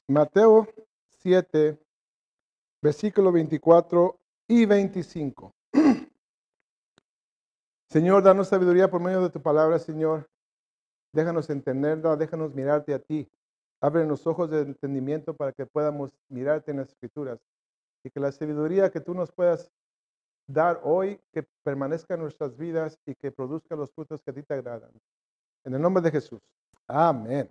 Mateo 7, versículo 24 y 25. Señor, danos sabiduría por medio de tu palabra, Señor. Déjanos entenderla, déjanos mirarte a ti. Abre los ojos de entendimiento para que podamos mirarte en las Escrituras. Y que la sabiduría que tú nos puedas dar hoy, que permanezca en nuestras vidas y que produzca los frutos que a ti te agradan. En el nombre de Jesús. Amén.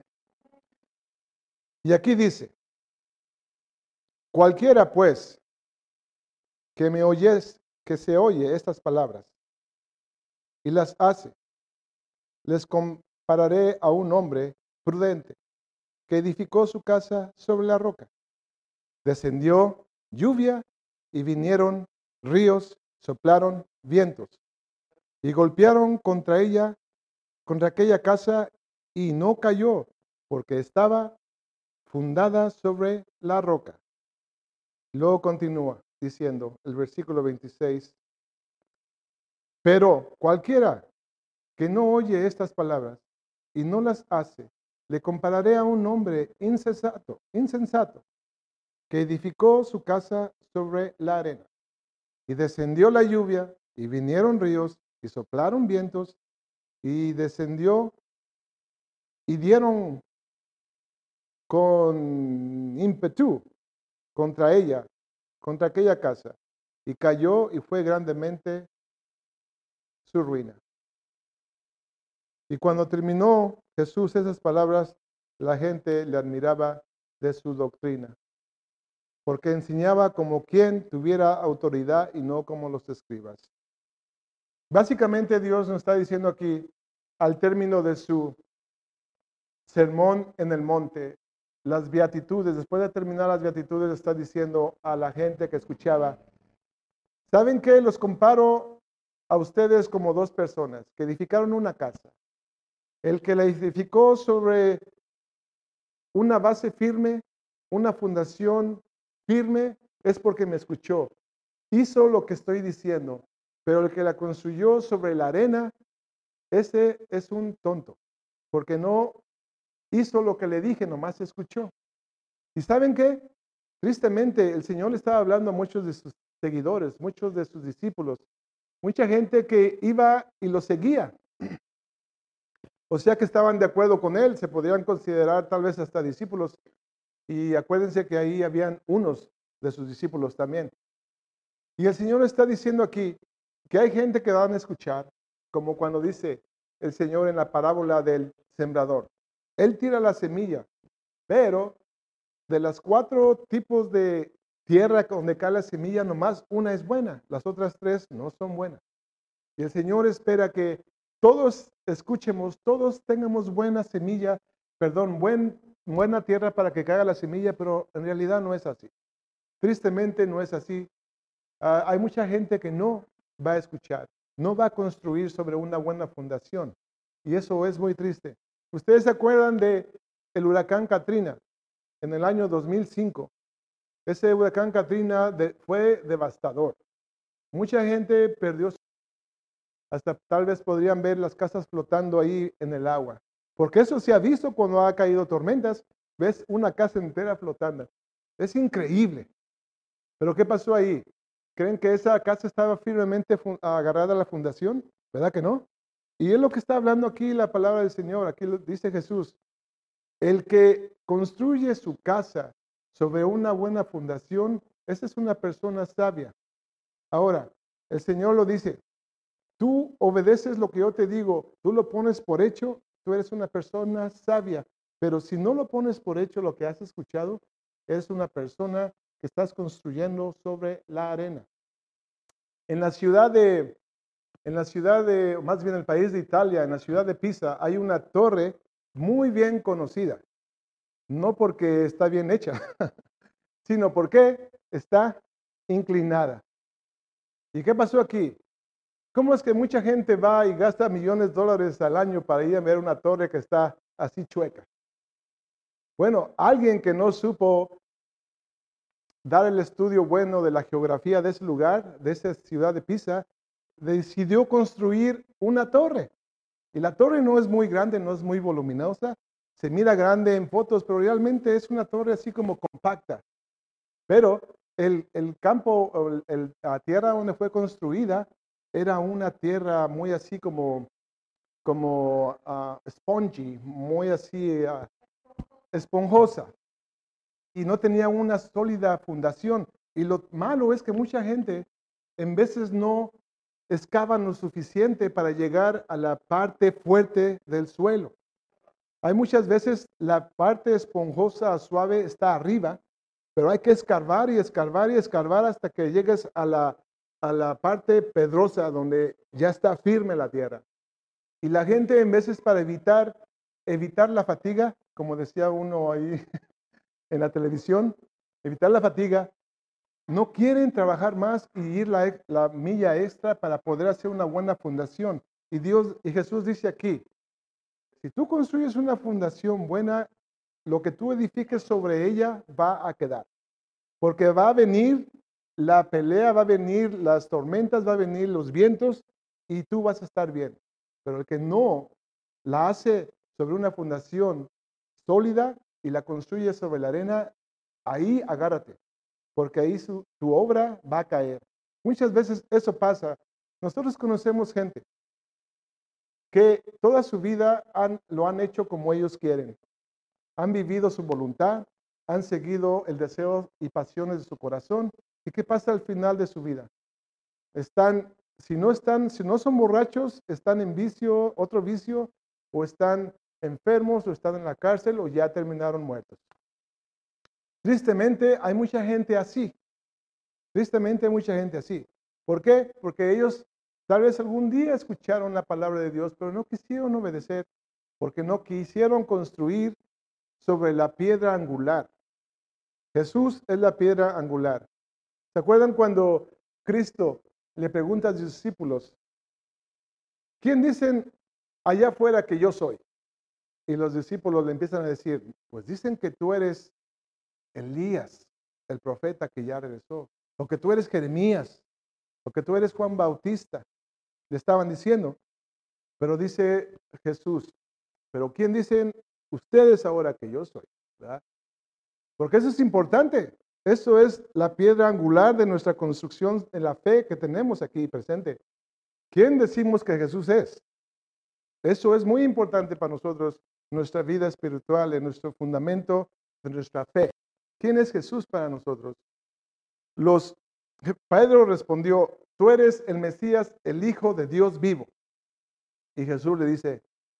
Y aquí dice, cualquiera pues que me oyes, que se oye estas palabras y las hace, les compararé a un hombre prudente que edificó su casa sobre la roca. Descendió lluvia y vinieron ríos, soplaron vientos y golpearon contra ella, contra aquella casa, y no cayó, porque estaba fundada sobre la roca. Luego continúa diciendo el versículo 26, pero cualquiera que no oye estas palabras y no las hace, le compararé a un hombre insensato, que edificó su casa sobre la arena. Y descendió la lluvia, y vinieron ríos, y soplaron vientos, y descendió, y dieron con ímpetu contra ella, contra aquella casa, y cayó, y fue grandemente su ruina. Y cuando terminó Jesús esas palabras, la gente le admiraba de su doctrina, porque enseñaba como quien tuviera autoridad y no como los escribas. Básicamente Dios nos está diciendo aquí, al término de su sermón en el monte, las beatitudes, después de terminar las beatitudes, está diciendo a la gente que escuchaba, ¿saben qué? Los comparo a ustedes como dos personas que edificaron una casa. El que la edificó sobre una base firme, una fundación firme, es porque me escuchó. Hizo lo que estoy diciendo, pero el que la construyó sobre la arena, ese es un tonto, porque no hizo lo que le dije, nomás escuchó. ¿Y saben qué? Tristemente, el Señor le estaba hablando a muchos de sus seguidores, muchos de sus discípulos, mucha gente que iba y lo seguía. O sea que estaban de acuerdo con él, se podrían considerar tal vez hasta discípulos. Y acuérdense que ahí habían unos de sus discípulos también. Y el Señor está diciendo aquí que hay gente que van a escuchar, como cuando dice el Señor en la parábola del sembrador. Él tira la semilla, pero de las 4 tipos de tierra donde cae la semilla, nomás una es buena, las otras 3 no son buenas. Y el Señor espera que todos escuchemos, todos tengamos buena semilla, buena tierra para que caiga la semilla, pero en realidad no es así. Tristemente no es así. Hay mucha gente que no va a escuchar, no va a construir sobre una buena fundación. Y eso es muy triste. ¿Ustedes se acuerdan de el huracán Katrina en el año 2005? Ese huracán Katrina fue devastador. Mucha gente perdió su casa. Hasta tal vez podrían ver las casas flotando ahí en el agua. Porque eso se ha visto cuando ha caído tormentas. Ves una casa entera flotando. Es increíble. Pero ¿qué pasó ahí? ¿Creen que esa casa estaba firmemente agarrada a la fundación? ¿Verdad que no? Y es lo que está hablando aquí la palabra del Señor. Aquí dice Jesús. El que construye su casa sobre una buena fundación, esa es una persona sabia. Ahora, el Señor lo dice, tú obedeces lo que yo te digo, tú lo pones por hecho, tú eres una persona sabia. Pero si no lo pones por hecho lo que has escuchado, eres una persona que estás construyendo sobre la arena. En la ciudad de, más bien el país de Italia, en la ciudad de Pisa, hay una torre muy bien conocida. No porque está bien hecha, sino porque está inclinada. ¿Y qué pasó aquí? ¿Cómo es que mucha gente va y gasta millones de dólares al año para ir a ver una torre que está así chueca? Bueno, alguien que no supo dar el estudio bueno de la geografía de ese lugar, de esa ciudad de Pisa, decidió construir una torre. Y la torre no es muy grande, no es muy voluminosa, se mira grande en fotos, pero realmente es una torre así como compacta. Pero el campo, o la tierra donde fue construida, era una tierra muy así como spongy, muy así esponjosa, y no tenía una sólida fundación. Y lo malo es que mucha gente en veces no excavan lo suficiente para llegar a la parte fuerte del suelo. Hay muchas veces la parte esponjosa, suave, está arriba, pero hay que escarbar y escarbar y escarbar hasta que llegues a la parte pedrosa donde ya está firme la tierra. Y la gente en veces para evitar la fatiga, como decía uno ahí en la televisión, evitar la fatiga, no quieren trabajar más y ir la milla extra para poder hacer una buena fundación. Y Jesús dice aquí, si tú construyes una fundación buena, lo que tú edifiques sobre ella va a quedar. Porque va a venir la pelea, va a venir las tormentas, va a venir los vientos y tú vas a estar bien. Pero el que no la hace sobre una fundación sólida y la construye sobre la arena, ahí agárrate, porque ahí tu obra va a caer. Muchas veces eso pasa. Nosotros conocemos gente que toda su vida lo han hecho como ellos quieren. Han vivido su voluntad, han seguido el deseo y pasiones de su corazón. ¿Y qué pasa al final de su vida? Si no son borrachos, están en vicio, otro vicio, o están enfermos, o están en la cárcel, o ya terminaron muertos. Tristemente, hay mucha gente así. Tristemente, hay mucha gente así. ¿Por qué? Porque ellos tal vez algún día escucharon la palabra de Dios, pero no quisieron obedecer, porque no quisieron construir sobre la piedra angular. Jesús es la piedra angular. ¿Se acuerdan cuando Cristo le pregunta a sus discípulos, ¿quién dicen allá afuera que yo soy? Y los discípulos le empiezan a decir, pues dicen que tú eres Elías, el profeta que ya regresó, o que tú eres Jeremías, o que tú eres Juan Bautista. Le estaban diciendo, pero dice Jesús, pero ¿quién dicen ustedes ahora que yo soy? ¿Verdad? Porque eso es importante. Eso es la piedra angular de nuestra construcción en la fe que tenemos aquí presente. ¿Quién decimos que Jesús es? Eso es muy importante para nosotros, nuestra vida espiritual, en nuestro fundamento de nuestra fe. ¿Quién es Jesús para nosotros? Pedro respondió, tú eres el Mesías, el Hijo de Dios vivo. Y Jesús le dice,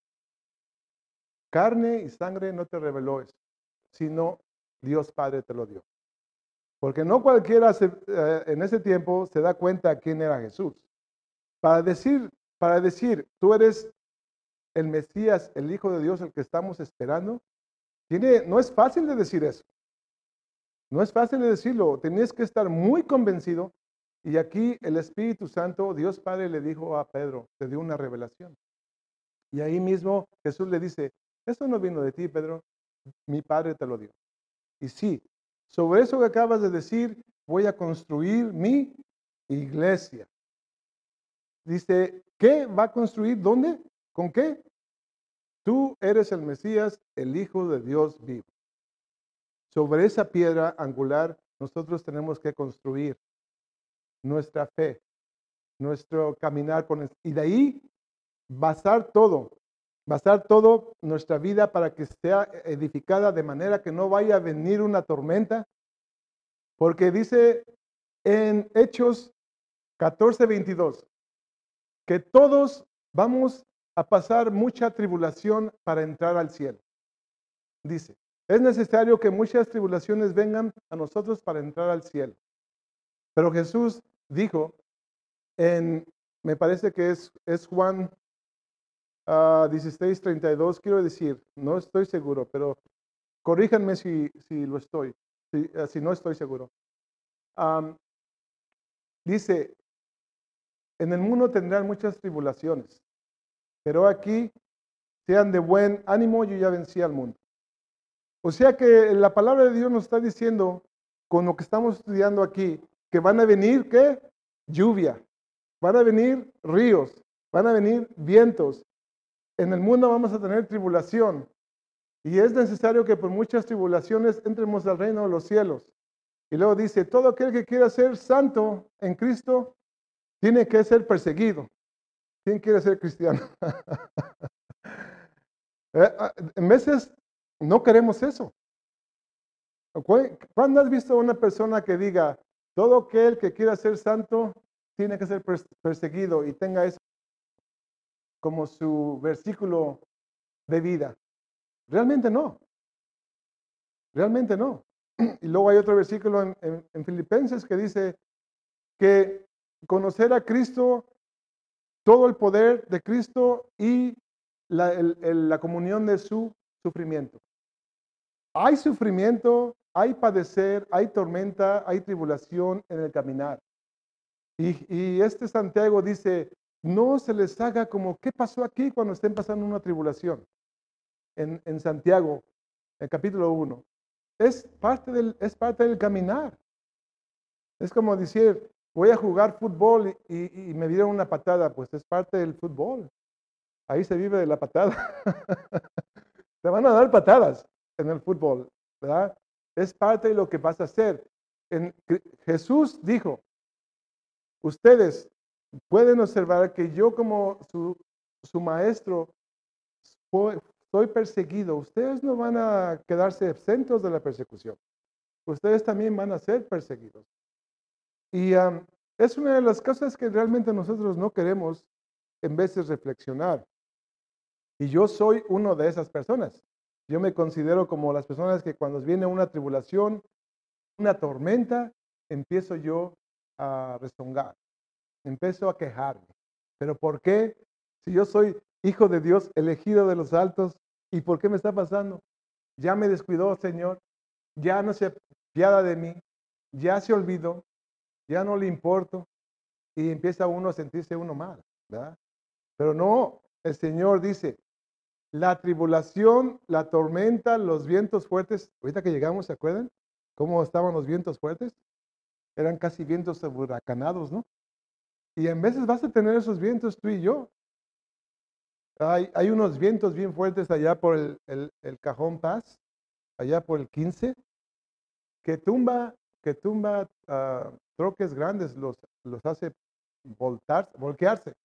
carne y sangre no te reveló eso, sino Dios Padre te lo dio. Porque no cualquiera en ese tiempo se da cuenta quién era Jesús. Para decir, tú eres el Mesías, el Hijo de Dios, el que estamos esperando, no es fácil de decir eso. No es fácil de decirlo. Tenías que estar muy convencido. Y aquí el Espíritu Santo, Dios Padre, le dijo a Pedro, te dio una revelación. Y ahí mismo Jesús le dice, eso no vino de ti, Pedro, mi Padre te lo dio. Y sí, sobre eso que acabas de decir, voy a construir mi iglesia. Dice, ¿qué va a construir? ¿Dónde? ¿Con qué? Tú eres el Mesías, el Hijo de Dios vivo. Sobre esa piedra angular, nosotros tenemos que construir nuestra fe, nuestro caminar y de ahí basar todo nuestra vida para que sea edificada de manera que no vaya a venir una tormenta, porque dice en Hechos 14:22 que todos vamos a pasar mucha tribulación para entrar al cielo. Dice, es necesario que muchas tribulaciones vengan a nosotros para entrar al cielo. Pero Jesús dijo me parece que es Juan 16:32, quiero decir, no estoy seguro, pero corríjanme si lo estoy, si no estoy seguro. Dice, en el mundo tendrán muchas tribulaciones, pero aquí sean de buen ánimo, yo ya vencí al mundo. O sea que la palabra de Dios nos está diciendo, con lo que estamos estudiando aquí, que van a venir, ¿qué? Lluvia, van a venir ríos, van a venir vientos. En el mundo vamos a tener tribulación, Y es necesario que por muchas tribulaciones entremos al reino de los cielos. Y luego dice, todo aquel que quiera ser santo en Cristo tiene que ser perseguido. ¿Quién quiere ser cristiano? En veces no queremos eso. ¿Cuándo has visto a una persona que diga, todo aquel que quiera ser santo tiene que ser perseguido y tenga eso como su versículo de vida? Realmente no. Realmente no. Y luego hay otro versículo en Filipenses que dice que conocer a Cristo, todo el poder de Cristo y la comunión de su sufrimiento. Hay sufrimiento, hay padecer, hay tormenta, hay tribulación en el caminar. Y este Santiago dice, no se les haga como, ¿qué pasó aquí cuando estén pasando una tribulación? En Santiago, en capítulo 1. Es parte del caminar. Es como decir, voy a jugar fútbol y me dieron una patada, pues es parte del fútbol. Ahí se vive de la patada. Te van a dar patadas en el fútbol, ¿verdad? Es parte de lo que vas a hacer. Jesús dijo, ustedes pueden observar que yo como su maestro soy perseguido. Ustedes no van a quedarse exentos de la persecución. Ustedes también van a ser perseguidos. Y es una de las cosas que realmente nosotros no queremos en veces reflexionar. Y yo soy uno de esas personas. Yo me considero como las personas que cuando viene una tribulación, una tormenta, empiezo yo a rezongar, empiezo a quejarme. ¿Pero por qué? Si yo soy hijo de Dios, elegido de los altos, ¿y por qué me está pasando? Ya me descuidó, Señor, ya no se apiada de mí, ya se olvidó, ya no le importo, y empieza uno a sentirse uno mal, ¿verdad? Pero no, el Señor dice, la tribulación, la tormenta, los vientos fuertes, ahorita que llegamos, ¿se acuerdan? ¿Cómo estaban los vientos fuertes? Eran casi vientos huracanados, ¿no? Y en veces vas a tener esos vientos tú y yo. Hay unos vientos bien fuertes allá por el Cajón Paz, allá por el 15, que tumba troques grandes, los hace voltearse,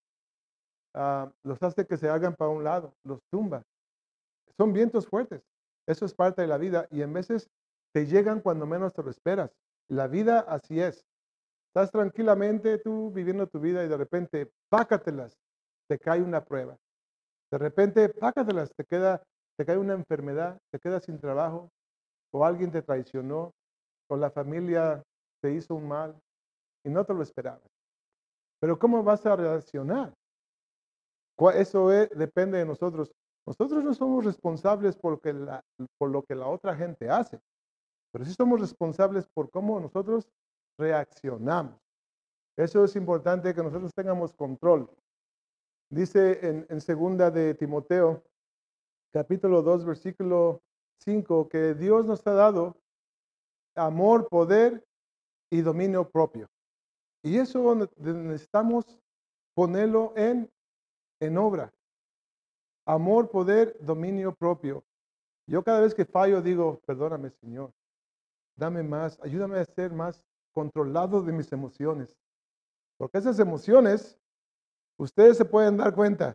los hace que se hagan para un lado, los tumba. Son vientos fuertes. Eso es parte de la vida y en veces te llegan cuando menos te lo esperas. La vida así es. Estás tranquilamente tú viviendo tu vida y de repente, pácatelas, te cae una prueba. De repente, pácatelas, te cae una enfermedad, te quedas sin trabajo, o alguien te traicionó, o la familia te hizo un mal y no te lo esperabas. Pero ¿cómo vas a reaccionar? Eso depende de nosotros. Nosotros no somos responsables por lo que la otra gente hace, pero sí somos responsables por cómo nosotros reaccionamos. Eso es importante que nosotros tengamos control. Dice en segunda de Timoteo, capítulo 2, versículo 5, que Dios nos ha dado amor, poder y dominio propio. Y eso necesitamos ponerlo en obra. Amor, poder, dominio propio. Yo cada vez que fallo digo, perdóname, Señor, dame más, ayúdame a ser más controlado de mis emociones. Porque esas emociones, ustedes se pueden dar cuenta.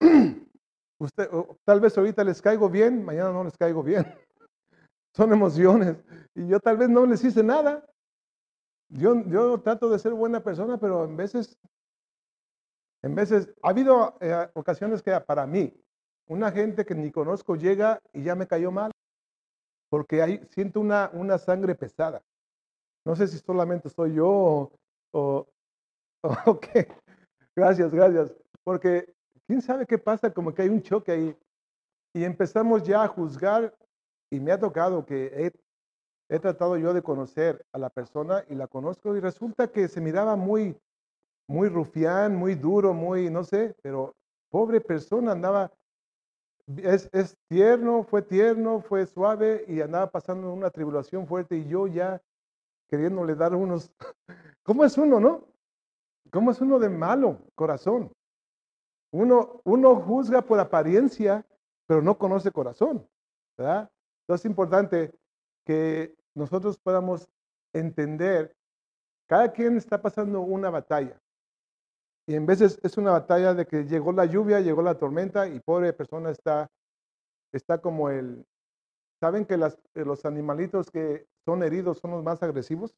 Tal vez ahorita les caigo bien, mañana no les caigo bien. Son emociones. Y yo tal vez no les hice nada. Yo trato de ser buena persona, pero en veces ha habido ocasiones que para mí, una gente que ni conozco llega y ya me cayó mal, porque ahí siento una sangre pesada. No sé si solamente soy yo o qué. Gracias, gracias. Porque quién sabe qué pasa, como que hay un choque ahí. Y empezamos ya a juzgar y me ha tocado que he tratado yo de conocer a la persona y la conozco y resulta que se miraba muy, muy rufián, muy duro, muy, no sé, pero pobre persona andaba, es tierno, fue suave y andaba pasando una tribulación fuerte y yo ya queriéndole dar unos, ¿cómo es uno, no? ¿Cómo es uno de malo corazón? Uno juzga por apariencia, pero no conoce corazón. ¿verdad? Entonces es importante que nosotros podamos entender, cada quien está pasando una batalla. Y en veces es una batalla de que llegó la lluvia, llegó la tormenta y pobre persona está como ¿saben que los animalitos que son heridos son los más agresivos?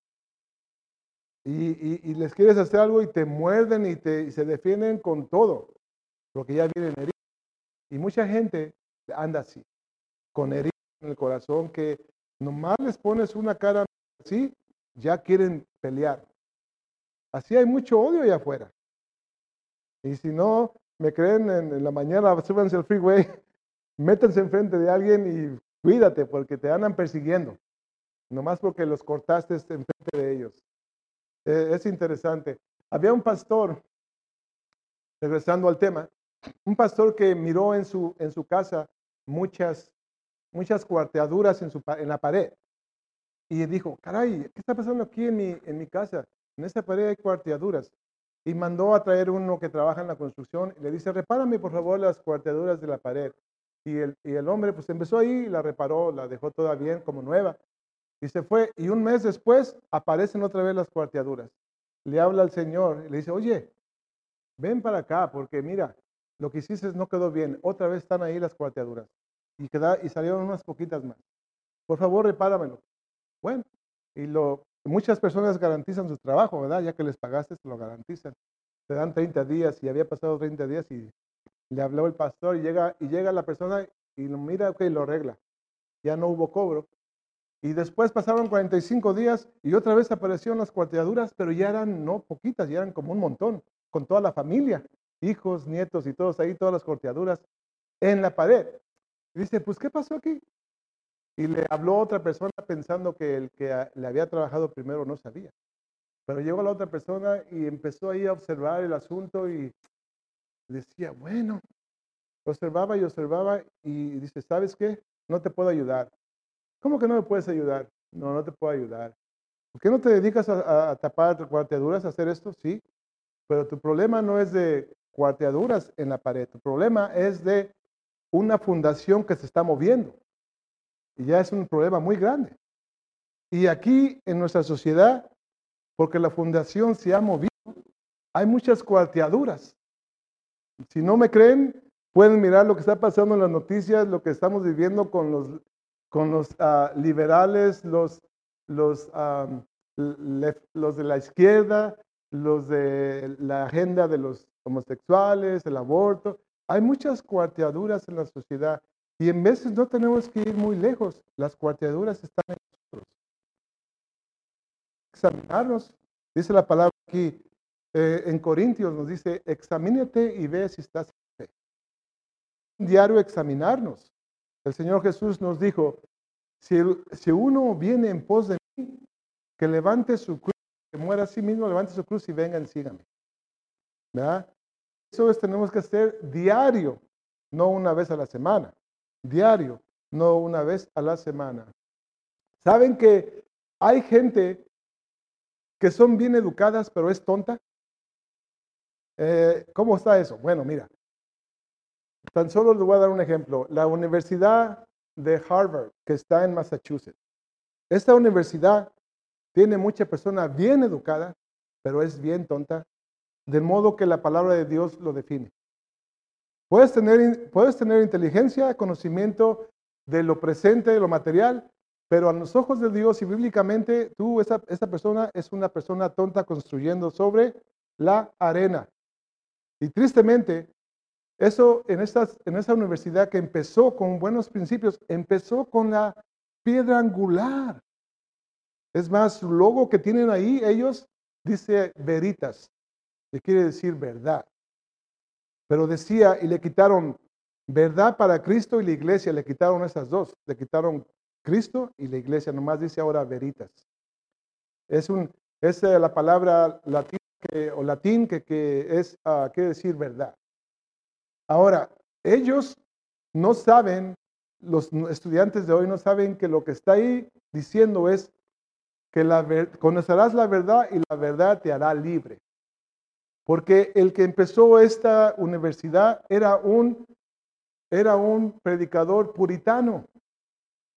Y les quieres hacer algo y te muerden y se defienden con todo, porque ya vienen heridos. Y mucha gente anda así, con heridas en el corazón, que nomás les pones una cara así, ya quieren pelear. Así hay mucho odio allá afuera. Y si no me creen, en la mañana súbanse al freeway, métanse enfrente de alguien y cuídate, porque te andan persiguiendo, nomás porque los cortaste enfrente de ellos. Es interesante. Había un pastor, regresando al tema, un pastor que miró en su casa muchas cuarteaduras en la pared. Y dijo, caray, ¿qué está pasando aquí en mi casa? En esta pared hay cuarteaduras. Y mandó a traer uno que trabaja en la construcción y le dice, repárame por favor las cuarteaduras de la pared. Y el hombre pues empezó ahí y la reparó, la dejó toda bien, como nueva. Y se fue. Y un mes después aparecen otra vez las cuarteaduras. Le habla al Señor y le dice, oye, ven para acá porque mira, lo que hiciste no quedó bien. Otra vez están ahí las cuarteaduras. Y salieron unas poquitas más. Por favor, repáramelo. Bueno, muchas personas garantizan su trabajo, ¿verdad? Ya que les pagaste, se lo garantizan. Te dan 30 días y había pasado 30 días y le habló el pastor y llega la persona y lo mira, ok, lo arregla. Ya no hubo cobro. Y después pasaron 45 días y otra vez aparecieron las cuarteaduras, pero ya eran no poquitas, ya eran como un montón, con toda la familia, hijos, nietos y todos ahí, todas las cuarteaduras en la pared. Y dice, pues, ¿qué pasó aquí? Y le habló otra persona pensando que el que le había trabajado primero no sabía. Pero llegó la otra persona y empezó ahí a observar el asunto y decía, bueno, observaba y dice, ¿sabes qué? No te puedo ayudar. ¿Cómo que no me puedes ayudar? No, no te puedo ayudar. ¿Por qué no te dedicas a tapar cuarteaduras, a hacer esto? Sí, pero tu problema no es de cuarteaduras en la pared, tu problema es de una fundación que se está moviendo. Y ya es un problema muy grande. Y aquí en nuestra sociedad, porque la fundación se ha movido, hay muchas cuarteaduras. Si no me creen, pueden mirar lo que está pasando en las noticias, lo que estamos viviendo con los liberales, los de la izquierda, los de la agenda de los homosexuales, el aborto. Hay muchas cuarteaduras en la sociedad y en veces no tenemos que ir muy lejos. Las cuarteaduras están en nosotros. Examinarnos, dice la palabra aquí, en Corintios nos dice, examínate y ve si estás en fe. Diario examinarnos. El Señor Jesús nos dijo, si uno viene en pos de mí, que levante su cruz, que muera a sí mismo, levante su cruz y venga y sígame. ¿Verdad? Eso tenemos que hacer diario, no una vez a la semana. Diario, no una vez a la semana. ¿Saben que hay gente que son bien educadas, pero es tonta? ¿Cómo está eso? Bueno, mira, tan solo les voy a dar un ejemplo. La Universidad de Harvard, que está en Massachusetts. Esta universidad tiene mucha persona bien educada, pero es bien tonta, de modo que la palabra de Dios lo define. Puedes tener inteligencia, conocimiento de lo presente, de lo material, pero a los ojos de Dios y bíblicamente, esa persona es una persona tonta construyendo sobre la arena. Y tristemente, eso en esa universidad que empezó con buenos principios, empezó con la piedra angular. Es más, su logo que tienen ahí, ellos, dice veritas, que quiere decir verdad. Pero decía, y le quitaron verdad para Cristo y la iglesia, le quitaron esas dos. Le quitaron Cristo y la iglesia, nomás dice ahora veritas. Es la palabra latín que quiere decir verdad. Ahora, ellos no saben, los estudiantes de hoy no saben que lo que está ahí diciendo es que conocerás la verdad y la verdad te hará libre. Porque el que empezó esta universidad era un predicador puritano.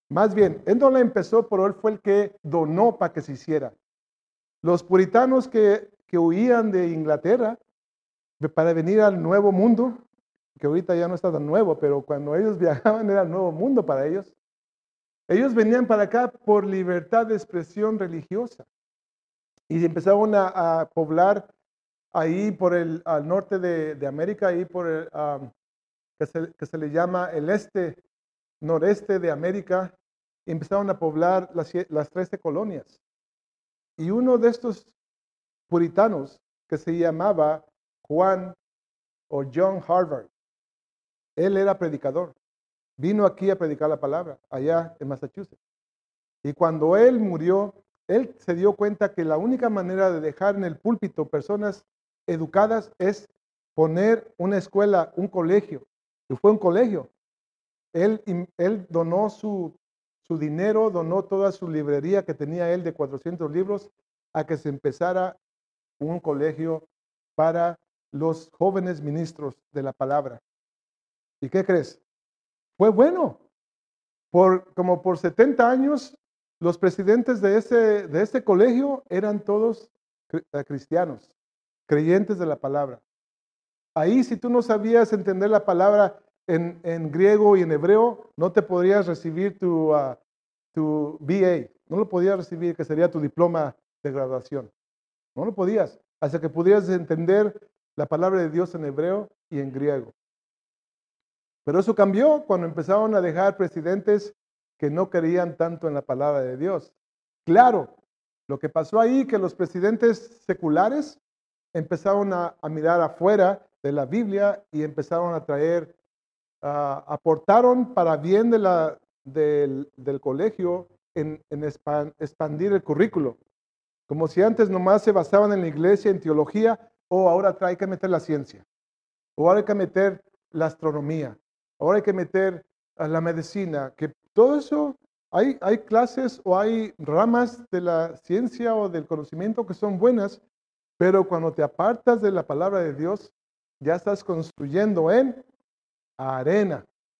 Más bien, él no la empezó, pero él fue el que donó para que se hiciera. Los puritanos que huían de Inglaterra para venir al Nuevo Mundo, que ahorita ya no está tan nuevo, pero cuando ellos viajaban era el Nuevo Mundo para ellos. Ellos venían para acá por libertad de expresión religiosa y empezaron a poblar ahí por al norte de América, ahí por que se le llama el noreste de América, y empezaron a poblar las 13 colonias. Y uno de estos puritanos, que se llamaba Juan o John Harvard, él era predicador. Vino aquí a predicar la palabra, allá en Massachusetts. Y cuando él murió, él se dio cuenta que la única manera de dejar en el púlpito personas educadas es poner una escuela, un colegio. Y fue un colegio. Él donó su dinero, donó toda su librería que tenía él de 400 libros a que se empezara un colegio para los jóvenes ministros de la palabra. ¿Y qué crees? Fue bueno. Como por 70 años, los presidentes de ese colegio eran todos cristianos, creyentes de la palabra. Ahí, si tú no sabías entender la palabra en griego y en hebreo, no te podrías recibir tu BA, no lo podías recibir, que sería tu diploma de graduación. No lo podías, hasta que pudieras entender la palabra de Dios en hebreo y en griego. Pero eso cambió cuando empezaron a dejar presidentes que no creían tanto en la palabra de Dios. Claro, lo que pasó ahí, que los presidentes seculares empezaron a mirar afuera de la Biblia y empezaron a traer, aportaron para bien del colegio en expandir el currículo. Como si antes nomás se basaban en la iglesia, en teología, o ahora hay que meter la ciencia, o ahora hay que meter la astronomía, ahora hay que meter la medicina, que todo eso, hay clases o hay ramas de la ciencia o del conocimiento que son buenas, pero cuando te apartas de la palabra de Dios, ya estás construyendo en arena.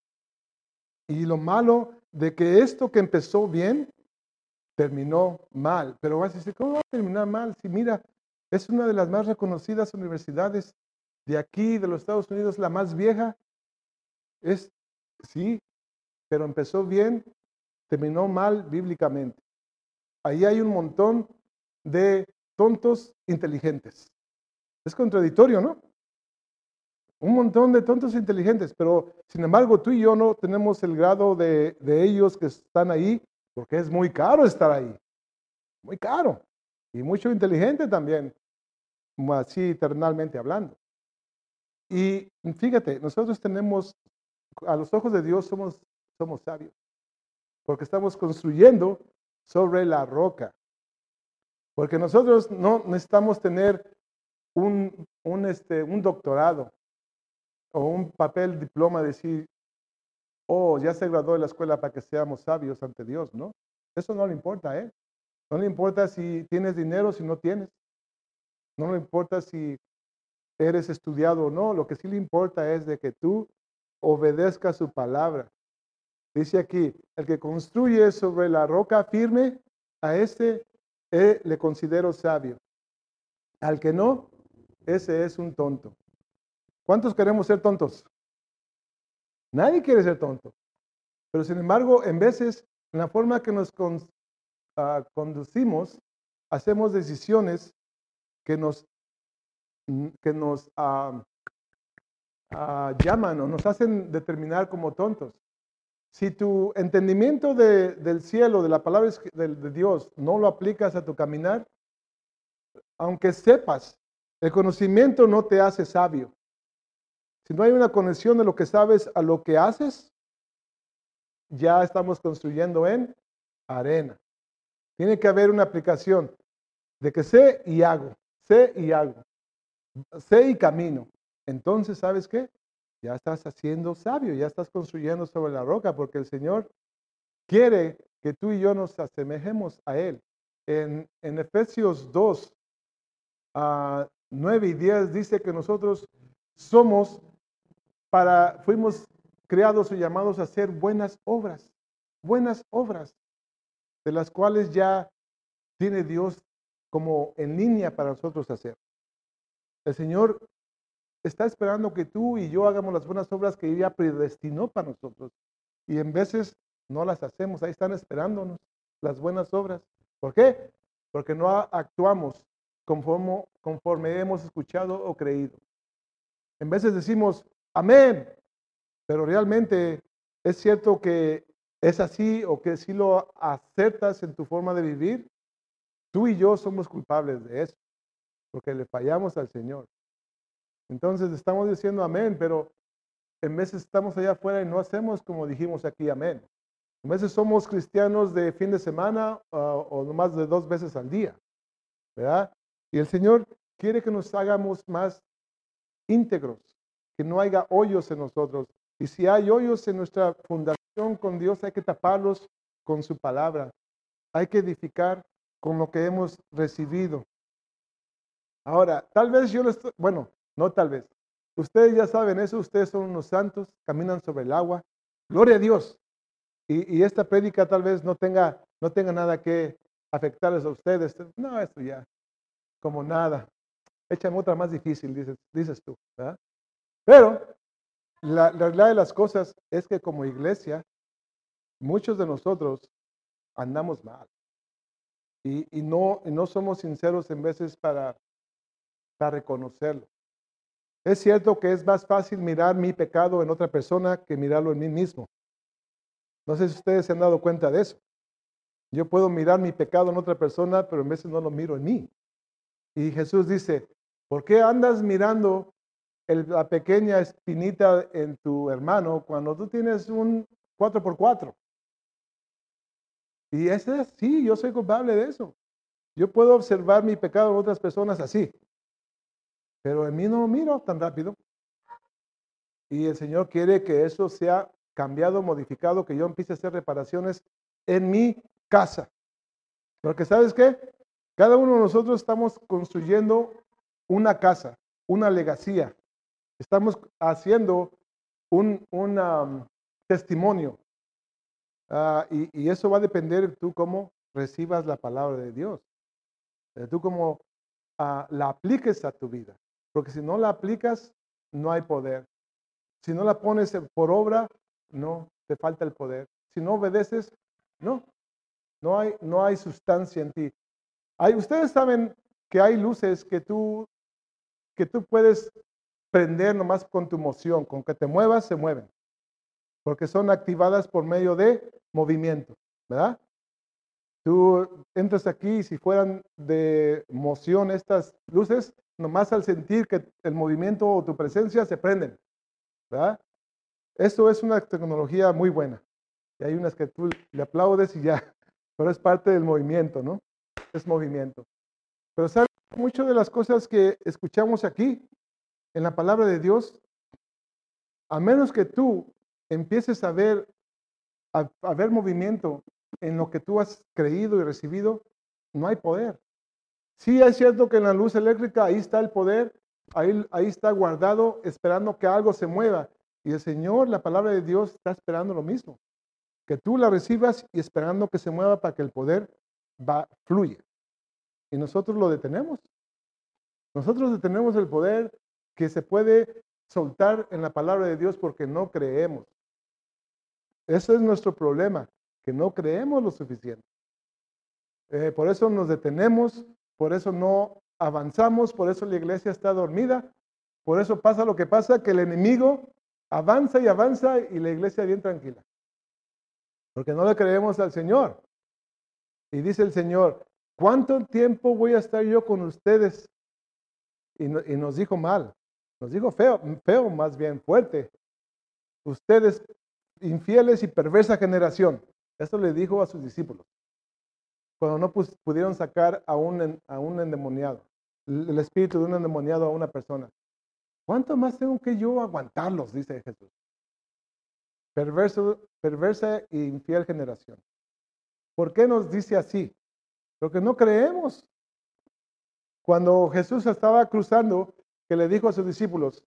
Y lo malo de que esto que empezó bien, terminó mal. Pero vas a decir, ¿cómo va a terminar mal? Si mira, es una de las más reconocidas universidades de aquí, de los Estados Unidos, la más vieja. Sí, pero empezó bien, terminó mal bíblicamente. Ahí hay un montón de tontos inteligentes. Es contradictorio, ¿no? Un montón de tontos inteligentes, pero sin embargo tú y yo no tenemos el grado de ellos que están ahí, porque es muy caro estar ahí. Muy caro. Y mucho inteligente también, así eternalmente hablando. Y fíjate, nosotros tenemos, a los ojos de Dios somos sabios, porque estamos construyendo sobre la roca. Porque nosotros no necesitamos tener un doctorado o un papel diploma de decir, oh, ya se graduó de la escuela para que seamos sabios ante Dios, ¿no? Eso no le importa, ¿eh? No le importa si tienes dinero o si no tienes. No le importa si eres estudiado o no. Lo que sí le importa es de que tú obedezcas su palabra. Dice aquí, el que construye sobre la roca firme, a ese le considero sabio. Al que no, ese es un tonto. ¿Cuántos queremos ser tontos? Nadie quiere ser tonto. Pero sin embargo, en veces, en la forma que nos conducimos, hacemos decisiones que nos llaman o nos hacen determinar como tontos. Si tu entendimiento del cielo, de la palabra de Dios, no lo aplicas a tu caminar, aunque sepas, el conocimiento no te hace sabio. Si no hay una conexión de lo que sabes a lo que haces, ya estamos construyendo en arena. Tiene que haber una aplicación de que sé y hago, sé y camino. Entonces, ¿sabes qué? Ya estás haciendo sabio, ya estás construyendo sobre la roca, porque el Señor quiere que tú y yo nos asemejemos a Él. En Efesios 2, 9 y 10 dice que nosotros fuimos creados y llamados a hacer buenas obras. buenas obras, de las cuales ya tiene Dios como en línea para nosotros hacer. El Señor está esperando que tú y yo hagamos las buenas obras que ella predestinó para nosotros. Y en veces no las hacemos, ahí están esperándonos las buenas obras. ¿Por qué? Porque no actuamos conforme hemos escuchado o creído. En veces decimos, amén, pero realmente es cierto que es así o que si lo aceptas en tu forma de vivir. Tú y yo somos culpables de eso, porque le fallamos al Señor. Entonces estamos diciendo amén, pero en veces estamos allá afuera y no hacemos como dijimos aquí, amén. En veces somos cristianos de fin de semana o nomás de 2 veces al día, ¿verdad? Y el Señor quiere que nos hagamos más íntegros, que no haya hoyos en nosotros. Y si hay hoyos en nuestra fundación con Dios, hay que taparlos con su palabra. Hay que edificar con lo que hemos recibido. Ahora, tal vez yo no estoy, bueno, no tal vez. Ustedes ya saben eso, ustedes son unos santos, caminan sobre el agua. Gloria a Dios. Y esta prédica tal vez no tenga nada que afectarles a ustedes. No, esto ya, como nada. Échame otra más difícil, dices tú, ¿verdad? Pero la realidad de las cosas es que como iglesia, muchos de nosotros andamos mal. Y no somos sinceros en veces para reconocerlo. Es cierto que es más fácil mirar mi pecado en otra persona que mirarlo en mí mismo. No sé si ustedes se han dado cuenta de eso. Yo puedo mirar mi pecado en otra persona, pero en veces no lo miro en mí. Y Jesús dice, ¿por qué andas mirando la pequeña espinita en tu hermano cuando tú tienes un 4x4? Y ese es, sí, yo soy culpable de eso. Yo puedo observar mi pecado en otras personas así, pero en mí no lo miro tan rápido. Y el Señor quiere que eso sea cambiado, modificado, que yo empiece a hacer reparaciones en mi casa. Porque ¿sabes qué? Cada uno de nosotros estamos construyendo una casa, una legacía. Estamos haciendo un testimonio. Y eso va a depender de tú cómo recibas la palabra de Dios. De tú cómo la apliques a tu vida. Porque si no la aplicas, no hay poder. Si no la pones por obra, no, te falta el poder. Si no obedeces, no hay sustancia en ti. Ustedes saben que hay luces que tú puedes prender nomás con tu moción, con que te muevas, se mueven. Porque son activadas por medio de movimiento, ¿verdad? Tú entras aquí y si fueran de moción estas luces, nomás al sentir que el movimiento o tu presencia se prenden, ¿verdad? Esto es una tecnología muy buena. Y hay unas que tú le aplaudes y ya, pero es parte del movimiento, ¿no? Es movimiento. Pero ¿sabes? Muchas de las cosas que escuchamos aquí en la palabra de Dios, a menos que tú empieces a ver movimiento en lo que tú has creído y recibido, no hay poder. Sí es cierto que en la luz eléctrica ahí está el poder, ahí está guardado esperando que algo se mueva. Y el Señor, la palabra de Dios, está esperando lo mismo. Que tú la recibas y esperando que se mueva para que el poder fluya. Y nosotros lo detenemos. Nosotros detenemos el poder que se puede soltar en la palabra de Dios porque no creemos. Ese es nuestro problema, que no creemos lo suficiente. Por eso nos detenemos, por eso no avanzamos, por eso la iglesia está dormida, por eso pasa lo que pasa, que el enemigo avanza y avanza y la iglesia bien tranquila. Porque no le creemos al Señor. Y dice el Señor, ¿cuánto tiempo voy a estar yo con ustedes? Y nos dijo mal, nos dijo feo más bien, fuerte. Ustedes infieles y perversa generación. Esto le dijo a sus discípulos. Cuando no pudieron sacar a un endemoniado, el espíritu de un endemoniado a una persona. ¿Cuánto más tengo que yo aguantarlos? Dice Jesús. Perversa e infiel generación. ¿Por qué nos dice así? Porque no creemos. Cuando Jesús estaba cruzando, que le dijo a sus discípulos,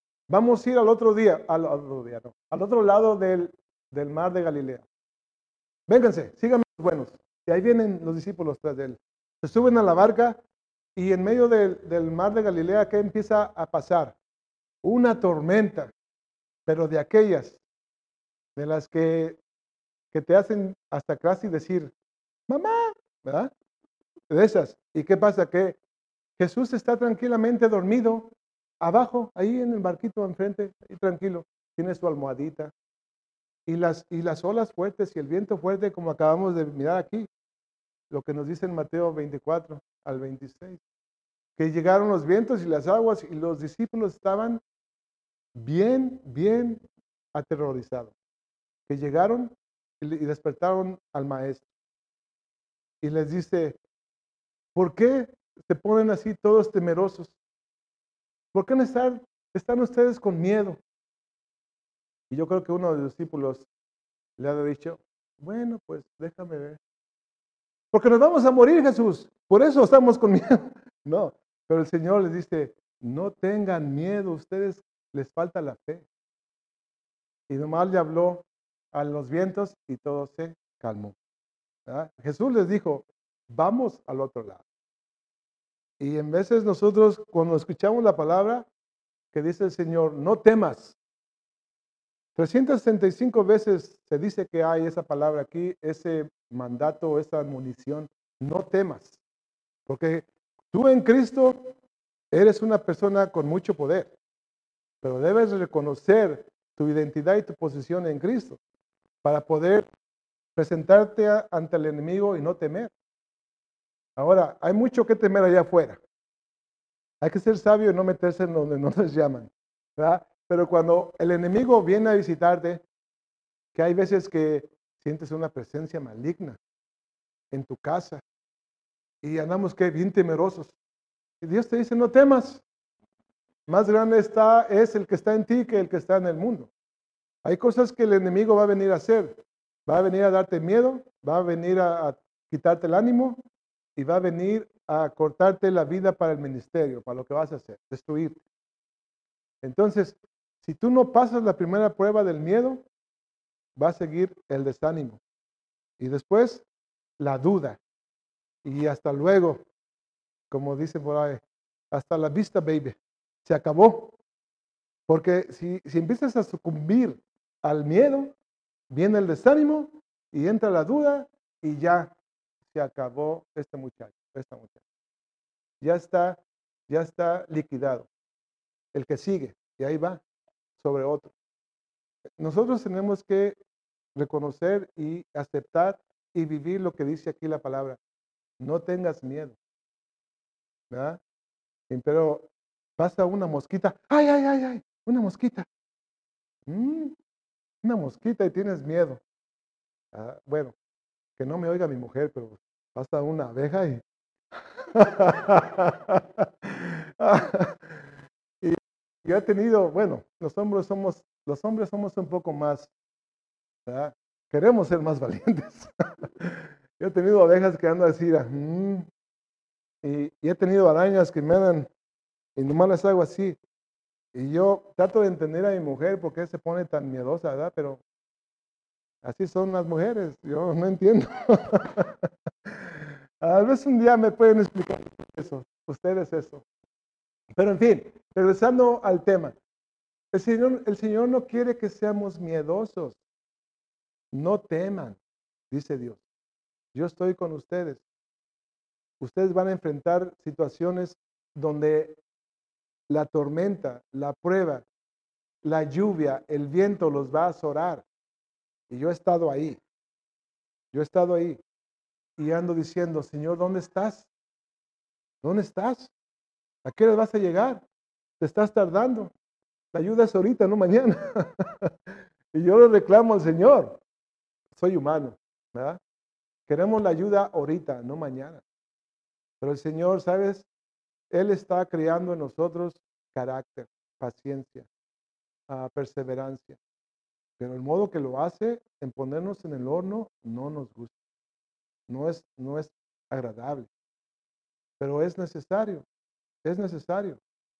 vamos a ir al otro lado del mar de Galilea. vénganse, síganme los buenos. Y ahí vienen los discípulos tras de él. Se suben a la barca y en medio del mar de Galilea, ¿qué empieza a pasar? Una tormenta, pero de aquellas, de las que te hacen hasta casi decir, mamá, ¿verdad? De esas. ¿Y qué pasa? Que Jesús está tranquilamente dormido abajo, ahí en el barquito enfrente, ahí tranquilo. Tiene su almohadita. Y las olas fuertes y el viento fuerte, como acabamos de mirar aquí, lo que nos dice en Mateo 24 al 26, que llegaron los vientos y las aguas y los discípulos estaban bien, bien aterrorizados, que llegaron y despertaron al maestro. Y les dice, ¿por qué se ponen así todos temerosos? ¿Por qué no están ustedes con miedo? Y yo creo que uno de los discípulos le ha dicho, bueno, pues déjame ver. Porque nos vamos a morir, Jesús. Por eso estamos con miedo. No, pero el Señor les dice, no tengan miedo, ustedes les falta la fe. Y nomás le habló a los vientos y todo se calmó. ¿Verdad? Jesús les dijo, vamos al otro lado. Y en veces nosotros, cuando escuchamos la palabra que dice el Señor, no temas. 365 veces se dice que hay esa palabra aquí, ese mandato, esa admonición, no temas. Porque tú en Cristo eres una persona con mucho poder, pero debes reconocer tu identidad y tu posición en Cristo para poder presentarte ante el enemigo y no temer. Ahora, hay mucho que temer allá afuera. Hay que ser sabio y no meterse en donde no nos llaman, ¿verdad? Pero cuando el enemigo viene a visitarte, que hay veces que sientes una presencia maligna en tu casa y andamos que bien temerosos. Y Dios te dice, no temas. Más grande es el que está en ti que el que está en el mundo. Hay cosas que el enemigo va a venir a hacer. Va a venir a darte miedo, va a venir a quitarte el ánimo y va a venir a cortarte la vida para el ministerio, para lo que vas a hacer, destruirte. Entonces, si tú no pasas la primera prueba del miedo, va a seguir el desánimo. Y después, la duda. Y hasta luego, como dicen por ahí, hasta la vista, baby. Se acabó. Porque si empiezas a sucumbir al miedo, viene el desánimo y entra la duda y ya se acabó este muchacho, esta muchacha. Ya está liquidado. El que sigue, y ahí va, sobre otro. Nosotros tenemos que reconocer y aceptar y vivir lo que dice aquí la palabra. No tengas miedo, ¿verdad? Pero pasa una mosquita. ¡Ay, ay, ay, ay! Una mosquita. Una mosquita y tienes miedo. Bueno, que no me oiga mi mujer, pero pasa una abeja y... y yo he tenido, bueno, los hombres somos un poco más, ¿verdad? Queremos ser más valientes. Yo he tenido abejas que andan así, y he tenido arañas que me dan, y nomás les hago así. Y yo trato de entender a mi mujer por qué se pone tan miedosa, ¿verdad? Pero así son las mujeres, yo no entiendo. A veces un día me pueden explicar eso, ustedes eso. Pero en fin, regresando al tema, el Señor no quiere que seamos miedosos. No teman, dice Dios. Yo estoy con ustedes. Ustedes van a enfrentar situaciones donde la tormenta, la prueba, la lluvia, el viento los va a azorar. Y yo he estado ahí. Yo he estado ahí. Y ando diciendo, Señor, ¿dónde estás? ¿Dónde estás? ¿A qué hora vas a llegar? Te estás tardando. La ayuda es ahorita, no mañana. Y yo le reclamo al Señor. Soy humano, ¿verdad? Queremos la ayuda ahorita, no mañana. Pero el Señor, ¿sabes? Él está creando en nosotros carácter, paciencia, perseverancia. Pero el modo que lo hace en ponernos en el horno no nos gusta. No es agradable. Pero es necesario. Es necesario.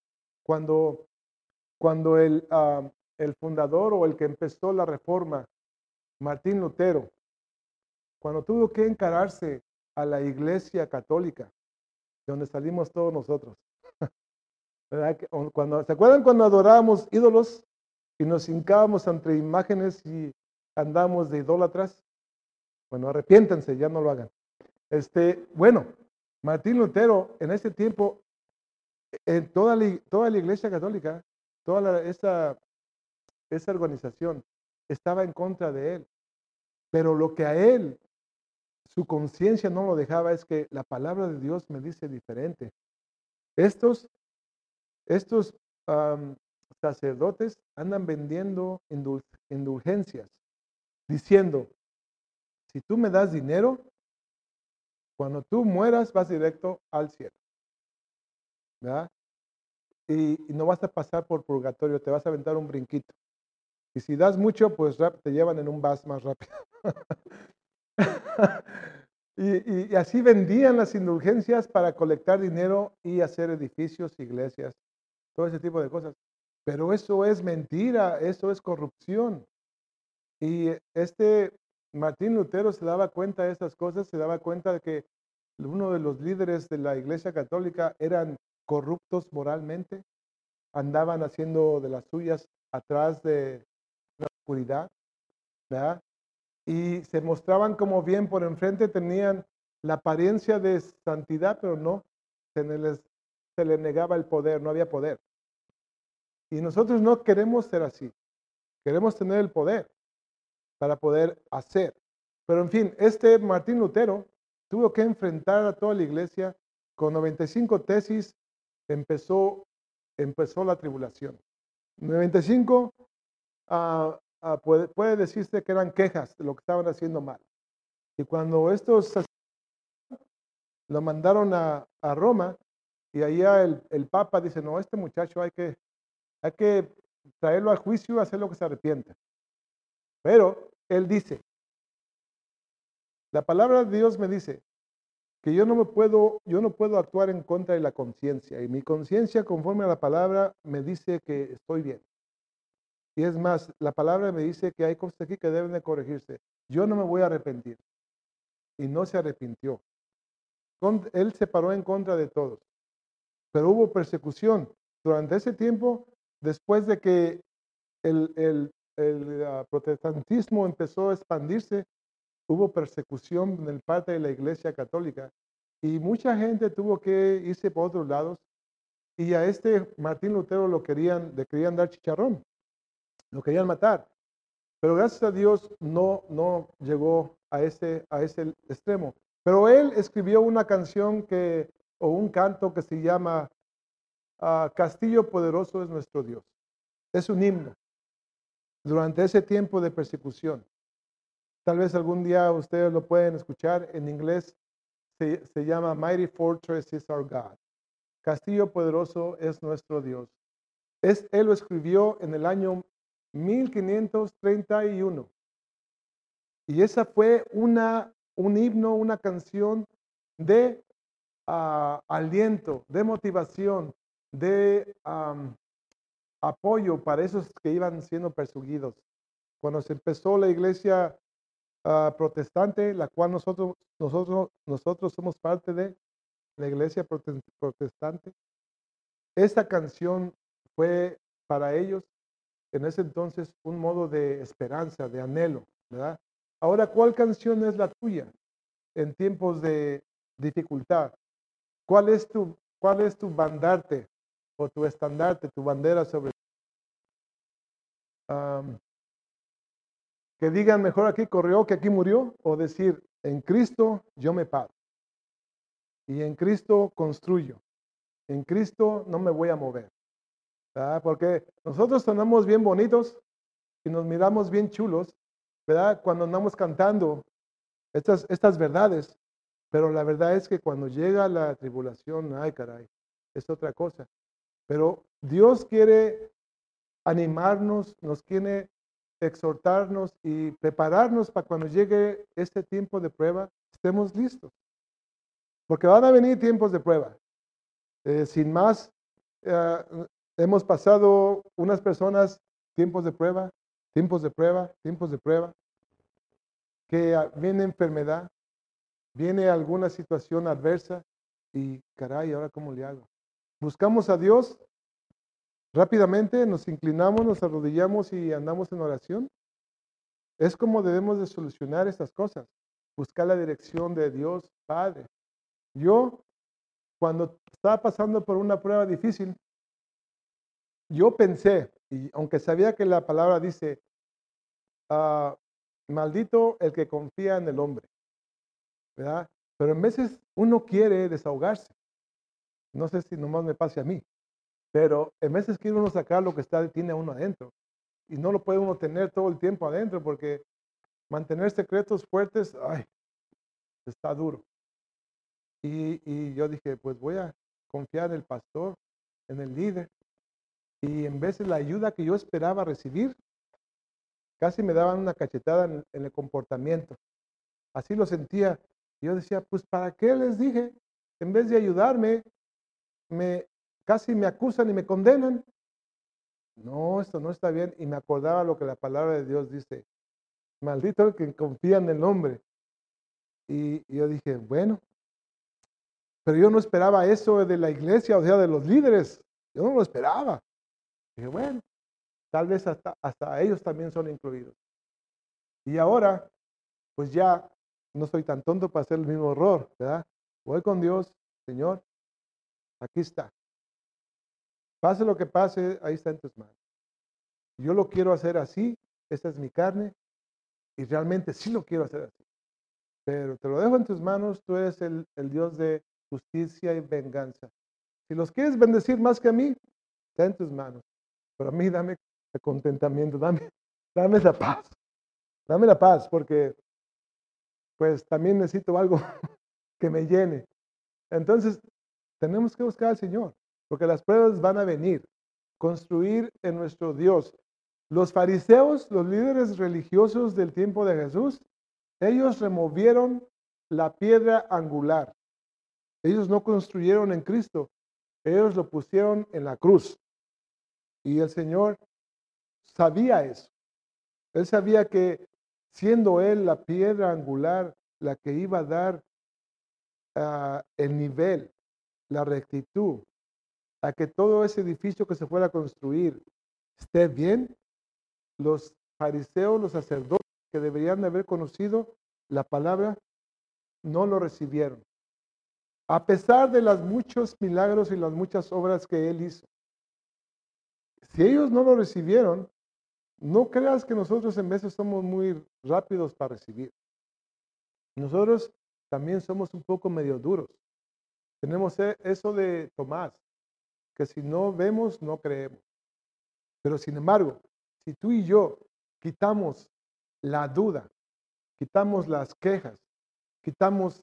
Cuando el fundador o el que empezó la reforma, Martín Lutero, cuando tuvo que encararse a la iglesia católica, de donde salimos todos nosotros. ¿Verdad? ¿Se acuerdan cuando adorábamos ídolos y nos hincábamos ante imágenes y andábamos de idólatras? Bueno, arrepiéntense, ya no lo hagan. Bueno, Martín Lutero en ese tiempo, en toda la iglesia católica, esa organización estaba en contra de él. Pero lo que a él, su conciencia no lo dejaba, es que la palabra de Dios me dice diferente. Estos sacerdotes andan vendiendo indulgencias, diciendo, si tú me das dinero, cuando tú mueras vas directo al cielo, ¿verdad? Y no vas a pasar por purgatorio, te vas a aventar un brinquito. Y si das mucho, pues te llevan en un bus más rápido. y así vendían las indulgencias para colectar dinero y hacer edificios, iglesias, todo ese tipo de cosas. Pero eso es mentira, eso es corrupción. Y Martín Lutero se daba cuenta de esas cosas, se daba cuenta de que uno de los líderes de la Iglesia Católica eran corruptos moralmente, andaban haciendo de las suyas atrás de la oscuridad, ¿verdad? Y se mostraban como bien por enfrente, tenían la apariencia de santidad, pero no, se les negaba el poder, no había poder. Y nosotros no queremos ser así, queremos tener el poder para poder hacer. Pero en fin, Martín Lutero tuvo que enfrentar a toda la iglesia con 95 tesis, empezó la tribulación. 95 puede decirse que eran quejas de lo que estaban haciendo mal. Y cuando estos lo mandaron a Roma, y allá el Papa dice, no, este muchacho hay que traerlo a juicio, hacer lo que se arrepienta. Pero él dice, la palabra de Dios me dice que yo no puedo actuar en contra de la conciencia, y mi conciencia conforme a la palabra me dice que estoy bien. Y es más, la palabra me dice que hay cosas aquí que deben de corregirse. Yo no me voy a arrepentir. Y no se arrepintió. Él se paró en contra de todos. Pero hubo persecución. Durante ese tiempo, después de que el protestantismo empezó a expandirse, hubo persecución en parte de la Iglesia Católica. Y mucha gente tuvo que irse por otros lados. Y a Martín Lutero le querían dar chicharrón. Lo querían matar. Pero gracias a Dios no llegó a ese extremo. Pero él escribió una canción o un canto que se llama Castillo Poderoso es nuestro Dios. Es un himno. Durante ese tiempo de persecución. Tal vez algún día ustedes lo pueden escuchar. En inglés se llama Mighty Fortress is our God. Castillo Poderoso es nuestro Dios. Él lo escribió en el año 1531. Y esa fue un himno, una canción de aliento, de motivación, de apoyo para esos que iban siendo perseguidos. Cuando se empezó la iglesia protestante, la cual nosotros somos parte de la iglesia protestante, esta canción fue para ellos en ese entonces un modo de esperanza, de anhelo, ¿verdad? Ahora, ¿cuál canción es la tuya en tiempos de dificultad? ¿Cuál es tu bandarte o tu estandarte, tu bandera sobre? Que digan mejor aquí corrió que aquí murió, o decir, en Cristo yo me paro. Y en Cristo construyo. En Cristo no me voy a mover. ¿Verdad? Porque nosotros sonamos bien bonitos y nos miramos bien chulos, ¿verdad? Cuando andamos cantando estas verdades. Pero la verdad es que cuando llega la tribulación, ay caray, es otra cosa. Pero Dios quiere animarnos, nos quiere exhortarnos y prepararnos para cuando llegue este tiempo de prueba, estemos listos. Porque van a venir tiempos de prueba. Sin más, hemos pasado unas personas tiempos de prueba, tiempos de prueba, tiempos de prueba. que viene enfermedad, viene alguna situación adversa y caray, ¿ahora cómo le hago? Buscamos a Dios rápidamente, nos inclinamos, nos arrodillamos y andamos en oración. Es como debemos de solucionar estas cosas, buscar la dirección de Dios Padre. Yo, cuando estaba pasando por una prueba difícil, yo pensé, y aunque sabía que la palabra dice, ah, maldito el que confía en el hombre, ¿verdad? Pero en veces uno quiere desahogarse. No sé si nomás me pase a mí, pero en veces quiere uno sacar lo que tiene a uno adentro. Y no lo puede uno tener todo el tiempo adentro porque mantener secretos fuertes, ay, está duro. Y yo dije, pues voy a confiar en el pastor, en el líder. Y en vez de la ayuda que yo esperaba recibir, casi me daban una cachetada en el comportamiento. Así lo sentía. Yo decía, pues ¿para qué les dije? En vez de ayudarme, me casi me acusan y me condenan. No, esto no está bien. Y me acordaba lo que la palabra de Dios dice. Maldito el que confía en el hombre. Y yo dije, bueno, pero yo no esperaba eso de la iglesia, o sea, de los líderes. Yo no lo esperaba. Dije, bueno, tal vez hasta ellos también son incluidos. Y ahora, pues ya no soy tan tonto para hacer el mismo error, ¿verdad? Voy con Dios, Señor, aquí está. Pase lo que pase, ahí está en tus manos. Yo lo quiero hacer así, esta es mi carne, y realmente sí lo quiero hacer así. Pero te lo dejo en tus manos, tú eres el Dios de justicia y venganza. Si los quieres bendecir más que a mí, está en tus manos. Pero a mí dame el contentamiento, dame la paz. Dame la paz, porque pues también necesito algo que me llene. Entonces, tenemos que buscar al Señor, porque las pruebas van a venir. Construir en nuestro Dios. Los fariseos, los líderes religiosos del tiempo de Jesús, ellos removieron la piedra angular. Ellos no construyeron en Cristo, ellos lo pusieron en la cruz. Y el Señor sabía eso. Él sabía que siendo Él la piedra angular, la que iba a dar el nivel, la rectitud, a que todo ese edificio que se fuera a construir esté bien, los fariseos, los sacerdotes que deberían de haber conocido la palabra, no lo recibieron. A pesar de los muchos milagros y las muchas obras que Él hizo. Si ellos no lo recibieron, no creas que nosotros en veces somos muy rápidos para recibir. Nosotros también somos un poco medio duros. Tenemos eso de Tomás, que si no vemos, no creemos. Pero sin embargo, si tú y yo quitamos la duda, quitamos las quejas, quitamos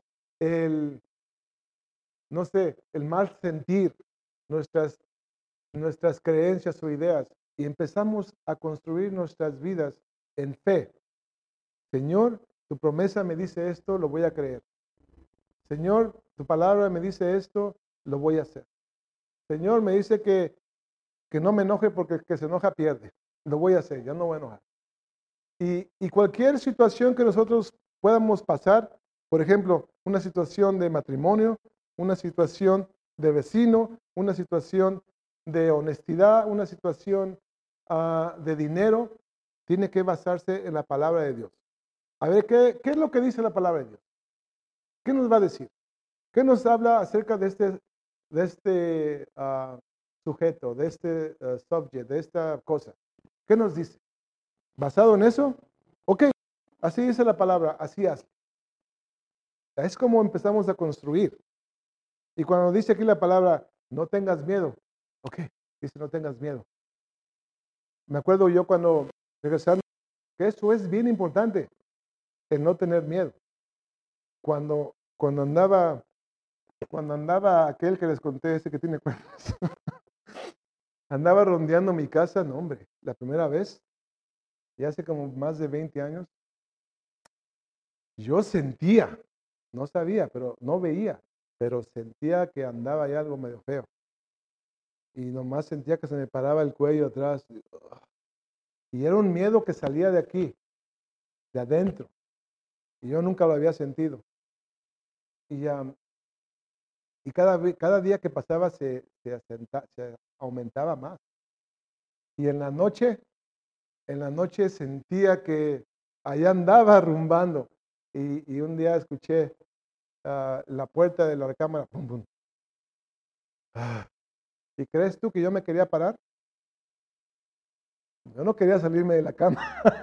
no sé, el mal sentir, nuestras, nuestras creencias o ideas y empezamos a construir nuestras vidas en fe. Señor, tu promesa me dice esto, lo voy a creer. Señor, tu palabra me dice esto, lo voy a hacer. Señor, me dice que no me enoje porque el que se enoja pierde. Lo voy a hacer, ya no voy a enojar. Y cualquier situación que nosotros podamos pasar, por ejemplo, una situación de matrimonio, una situación de vecino, una situación de honestidad, una situación de dinero, tiene que basarse en la palabra de Dios. A ver, ¿qué es lo que dice la palabra de Dios? ¿Qué nos va a decir? ¿Qué nos habla acerca de este sujeto, de este subject, de esta cosa? ¿Qué nos dice? ¿Basado en eso? Ok, así dice la palabra, así hace. Es como empezamos a construir. Y cuando dice aquí la palabra, no tengas miedo. Ok, dice no tengas miedo. Me acuerdo yo cuando regresando, que eso es bien importante, el no tener miedo. Cuando, cuando andaba, cuando andaba aquel que les conté, ese que tiene cuernos, andaba rondeando mi casa, no hombre, la primera vez, ya hace como más de 20 años, yo sentía, no sabía, pero no veía, pero sentía que andaba ahí algo medio feo. Y nomás sentía que se me paraba el cuello atrás. Y era un miedo que salía de aquí, de adentro. Y yo nunca lo había sentido. Y, y cada día que pasaba se aumentaba más. Y en la noche sentía que allá andaba rumbando. Y un día escuché la puerta de la recámara, pum, pum. ¿Y crees tú que yo me quería parar? Yo no quería salirme de la cama.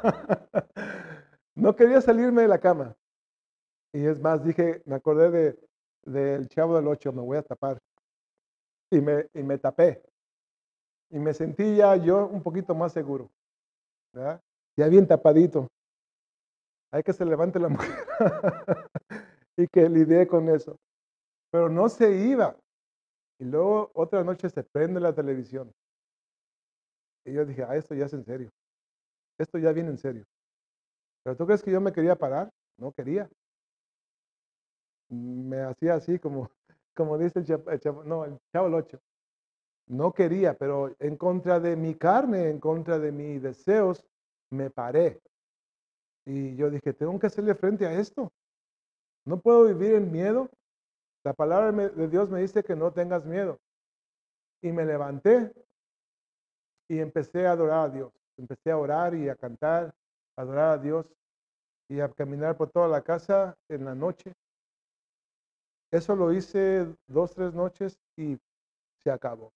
No quería salirme de la cama. Y es más, me acordé del Chavo del Ocho, me voy a tapar. Y me tapé. Y me sentí ya yo un poquito más seguro, ¿verdad? Ya bien tapadito. Hay que se levante la mujer y que lidie con eso. Pero no se iba. Y luego otra noche se prende la televisión. Y yo dije, esto ya es en serio. Esto ya viene en serio. ¿Pero tú crees que yo me quería parar? No quería. Me hacía así como dice el Chavo el Ocho. No quería, pero en contra de mi carne, en contra de mis deseos, me paré. Y yo dije, tengo que hacerle frente a esto. No puedo vivir en miedo. La palabra de Dios me dice que no tengas miedo. Y me levanté y empecé a adorar a Dios. Empecé a orar y a cantar, a adorar a Dios y a caminar por toda la casa en la noche. Eso lo hice 2, 3 noches y se acabó.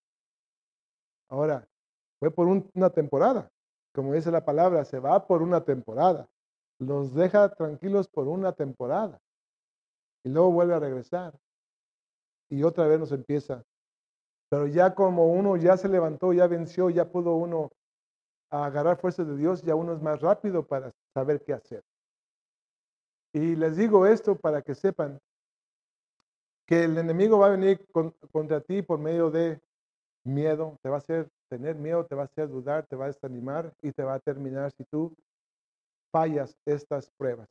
Ahora, fue por una temporada. Como dice la palabra, se va por una temporada. Los deja tranquilos por una temporada. Y luego vuelve a regresar. Y otra vez nos empieza. Pero ya como uno ya se levantó, ya venció, ya pudo uno agarrar fuerzas de Dios, ya uno es más rápido para saber qué hacer. Y les digo esto para que sepan que el enemigo va a venir contra ti por medio de miedo, te va a hacer tener miedo, te va a hacer dudar, te va a desanimar y te va a terminar si tú fallas estas pruebas.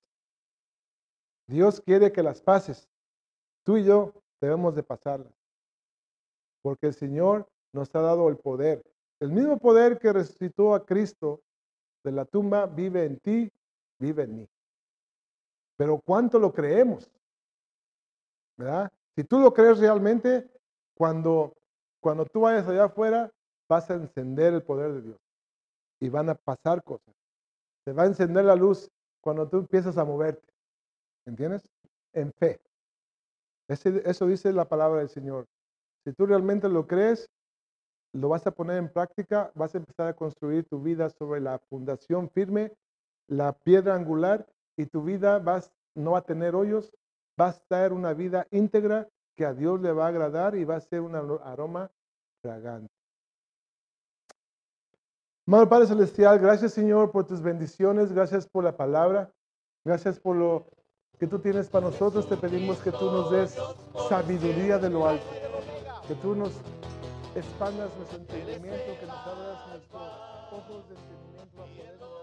Dios quiere que las pases. Tú y yo debemos de pasarlas. Porque el Señor nos ha dado el poder. El mismo poder que resucitó a Cristo de la tumba vive en ti, vive en mí. Pero ¿cuánto lo creemos? ¿Verdad? Si tú lo crees realmente, cuando tú vayas allá afuera, vas a encender el poder de Dios. Y van a pasar cosas. Se va a encender la luz cuando tú empiezas a moverte. ¿Entiendes? En fe. Eso dice la palabra del Señor. Si tú realmente lo crees, lo vas a poner en práctica, vas a empezar a construir tu vida sobre la fundación firme, la piedra angular, y tu vida no va a tener hoyos, va a estar una vida íntegra que a Dios le va a agradar y va a ser un aroma fragante. Amado Padre Celestial, gracias Señor por tus bendiciones, gracias por la palabra, gracias por lo que tú tienes para nosotros. Te pedimos que tú nos des sabiduría de lo alto, que tú nos expandas nuestro entendimiento, que nos abras nuestros ojos de entendimiento a poder